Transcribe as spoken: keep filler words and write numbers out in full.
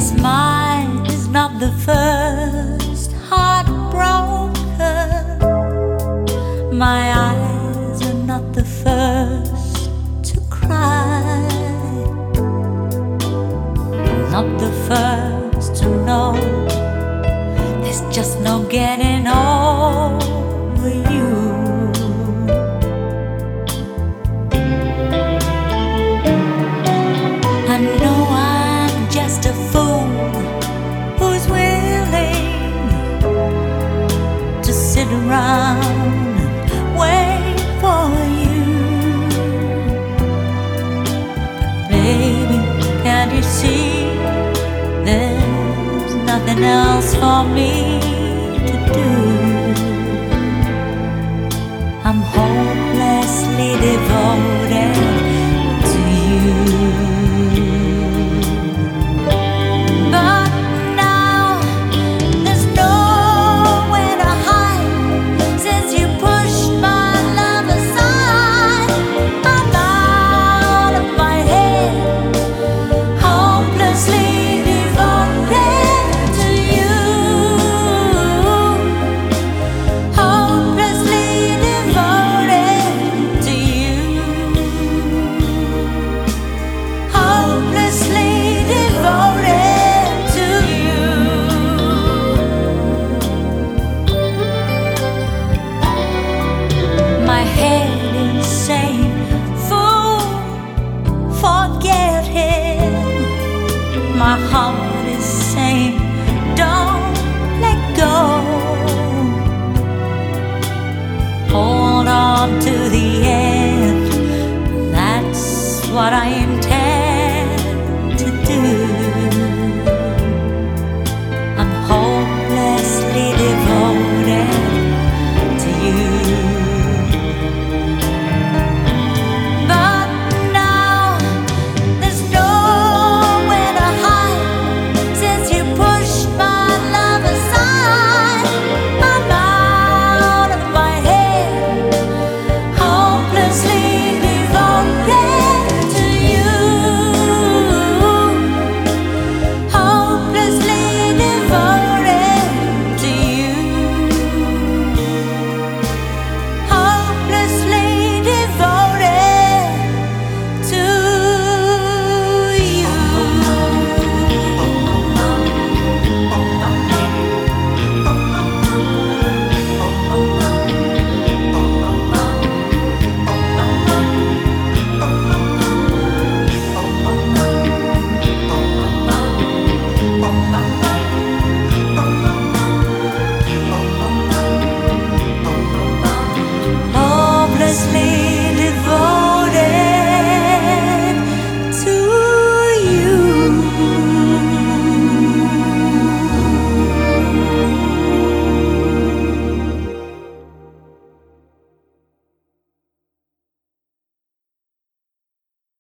Yes, mine is not the first heartbroken. My eyes are not the first to cry, not the first to know there's just no getting over you. I know I'm just a fool who's willing to sit around and wait for you. Baby, can't you see there's nothing else for me to do? I'm hopelessly devoted to you. My heart is saying, don't let go. Hold on to the end. That's what I